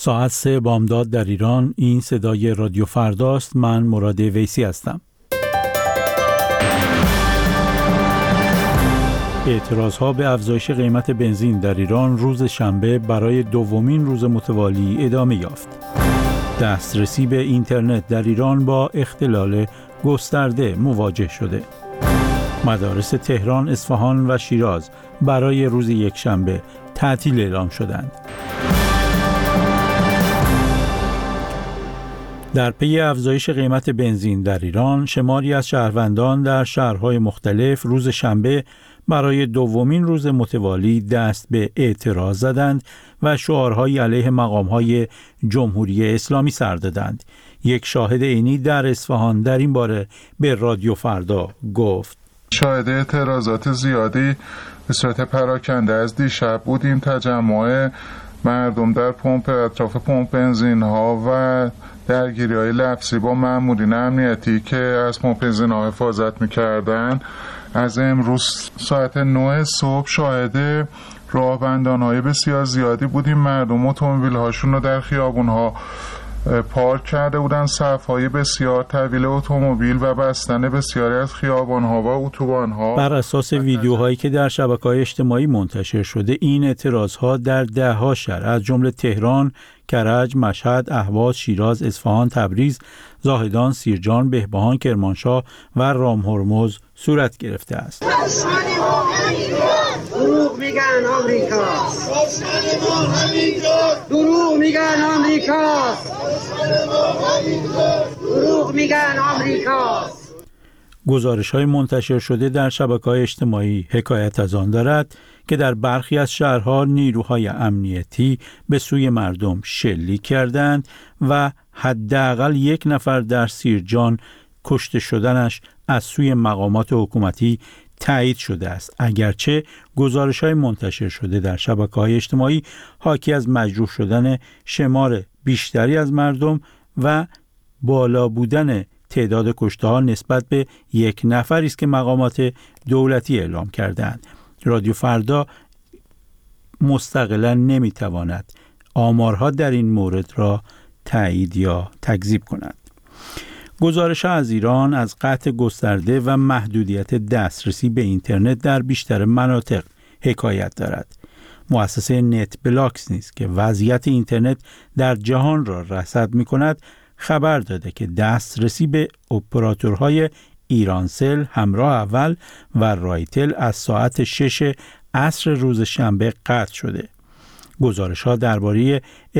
ساعت 3 بامداد در ایران. این صدای رادیو فرداست. من مراد ویسی هستم. اعتراضها به افزایش قیمت بنزین در ایران روز شنبه برای دومین روز متوالی ادامه یافت. دسترسی به اینترنت در ایران با اختلال گسترده مواجه شده. مدارس تهران، اصفهان و شیراز برای روز یکشنبه تعطیل اعلام شدند. در پی افزایش قیمت بنزین در ایران، شماری از شهروندان در شهرهای مختلف روز شنبه برای دومین روز متوالی دست به اعتراض زدند و شعارهای علیه مقامهای جمهوری اسلامی سر دادند. یک شاهد عینی در اصفهان در این باره به رادیو فردا گفت: شاهد اعتراضات زیادی به صورت پراکنده از دیشب بودیم. تجمع مردم در اطراف پمپ بنزین ها و درگیری های لفظی با مامورین امنیتی که از پمپ بنزین ها حفاظت میکردن. از امروز ساعت 9 صبح شاهد راهبندان های بسیار زیادی بودیم. مردم اتومبیل هاشون رو در خیابون ها پارک کرده بودن، صف‌های بسیار طویل اتومبیل و بستن بسیاری از خیابان‌ها و اتوبان‌ها. بر اساس ویدیوهایی که در شبکه‌های اجتماعی منتشر شده، این اعتراضها در ده‌ها شهر از جمله تهران، کرج، مشهد، اهواز، شیراز، اصفهان، تبریز، زاهدان، سیرجان، بهبهان، کرمانشاه و رامهرمز صورت گرفته است. دروغ میگن آمریکا، دروغ میگن آمریکا، دروغ میگن آمریکا. گزارش‌های منتشر شده در شبکه‌های اجتماعی حکایت از آن دارد که در برخی از شهرها نیروهای امنیتی به سوی مردم شلیک کردند و حداقل 1 نفر در سیرجان کشته شدنش از سوی مقامات حکومتی تایید شده است، اگرچه گزارش‌های منتشر شده در شبکه‌های اجتماعی حاکی از مجروح شدن شمار بیشتری از مردم و بالا بودن تعداد کشته‌ها نسبت به 1 نفری است که مقامات دولتی اعلام کردند. رادیو فردا مستقلاً نمی‌تواند آمارها در این مورد را تایید یا تکذیب کند. گزارش‌ها از ایران از قطع گسترده و محدودیت دسترسی به اینترنت در بیشتر مناطق حکایت دارد. مؤسسه نت بلاکس نیز که وضعیت اینترنت در جهان را رصد می‌کند خبر داده که دسترسی به اپراتورهای ایرانسل، همراه اول و رایتل از ساعت 6 عصر روز شنبه قطع شده. گزارش‌ها درباره